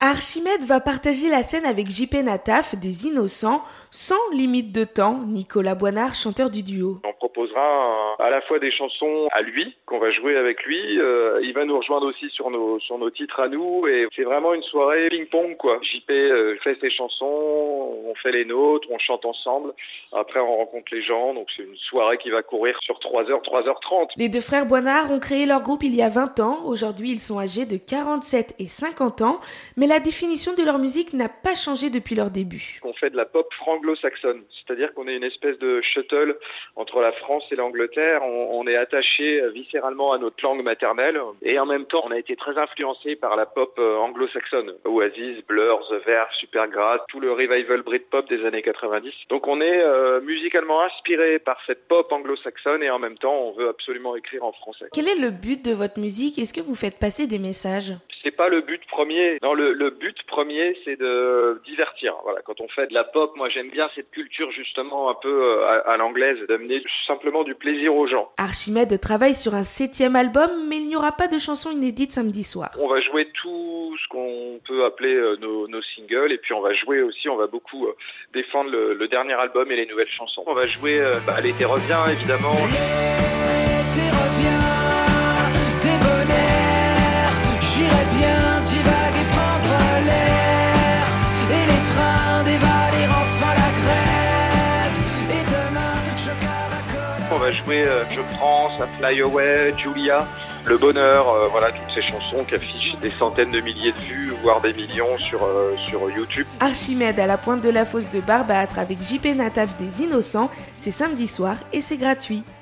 Archimède va partager la scène avec JP Nataf des Innocents, sans limite de temps, Nicolas Boinard, chanteur du duo. On proposera à la fois des chansons à lui, qu'on va jouer avec lui. Il va nous rejoindre aussi sur nos titres à nous. Et c'est vraiment une soirée ping-pong, quoi. JP fait ses chansons, on fait les nôtres, on chante ensemble. Après, on rencontre les gens. Donc, c'est une soirée qui va courir sur 3h, 3h30. Les deux frères Boinard ont créé leur groupe il y a 20 ans. Aujourd'hui, ils sont âgés de 47 et 50 ans. Mais la définition de leur musique n'a pas changé depuis leur début. On fait de la pop anglo-saxonne, c'est-à-dire qu'on est une espèce de shuttle entre la France et l'Angleterre. On est attaché viscéralement à notre langue maternelle et en même temps, on a été très influencé par la pop anglo-saxonne. Oasis, Blur, The Verve, Supergrass, tout le revival Britpop des années 90. Donc on est musicalement inspiré par cette pop anglo-saxonne et en même temps, on veut absolument écrire en français. Quel est le but de votre musique? Est-ce que vous faites passer des messages? C'est pas le but premier. Non, le but premier, c'est de divertir. Voilà, quand on fait de la pop, moi j'aime bien cette culture justement un peu à l'anglaise, d'amener simplement du plaisir aux gens. Archimède travaille sur un 7e album, mais il n'y aura pas de chansons inédites samedi soir. On va jouer tout ce qu'on peut appeler nos singles et puis on va jouer aussi, on va beaucoup défendre le dernier album et les nouvelles chansons. On va jouer L'été revient évidemment. L'été revient, débonnaire, j'irai bien divaguer, prendre l'air, et les trains dévaler enfin la grève, et demain je caracole. On va jouer Je prends, ça Fly Away, Julia, Le Bonheur, voilà toutes ces chansons qui affichent des centaines de milliers de vues, voire des millions sur YouTube. Archimède à la pointe de la fosse de Barbâtre avec JP Nataf des Innocents, c'est samedi soir et c'est gratuit.